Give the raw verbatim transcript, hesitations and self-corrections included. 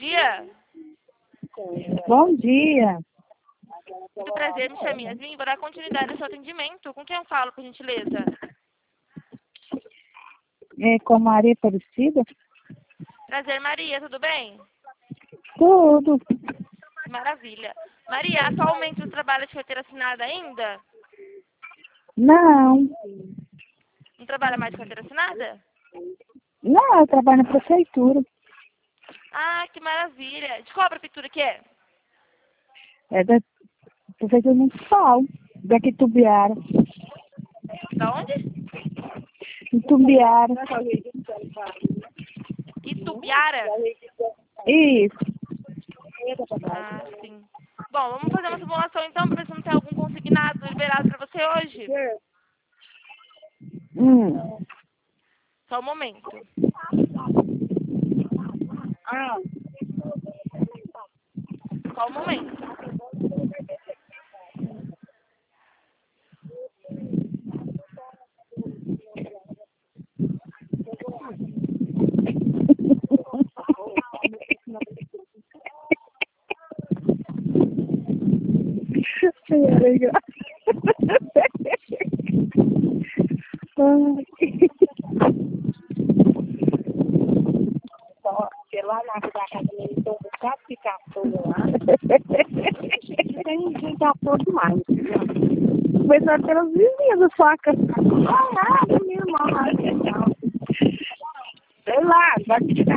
dia. Bom dia. Muito prazer, me chamo Yasmin. Vou dar continuidade ao seu atendimento. Com quem eu falo, por gentileza? É com Maria Aparecida? Prazer, Maria. Tudo bem? Tudo. Maravilha. Maria, atualmente você trabalha de carteira assinada ainda? Não. Não trabalha mais de carteira assinada? Não, eu trabalho na prefeitura. Ah, que maravilha. De qual prefeitura que é? É da prefeitura municipal, daqui de Tumbiara. Da onde? Em Tumbiara. Itubiara? Isso. Ah, sim. Bom, vamos fazer uma simulação então, para ver se não tem algum consignado liberado para você hoje. Hum. Só um momento. Ah. Só um momento. É legal. Porque lá na da casa dele tem um bocado de cachorro lá. Tem gente cachorro demais. Começaram pelas vizinhas da sua casa. Não, nada, minha irmã. Sei lá, vai ficar.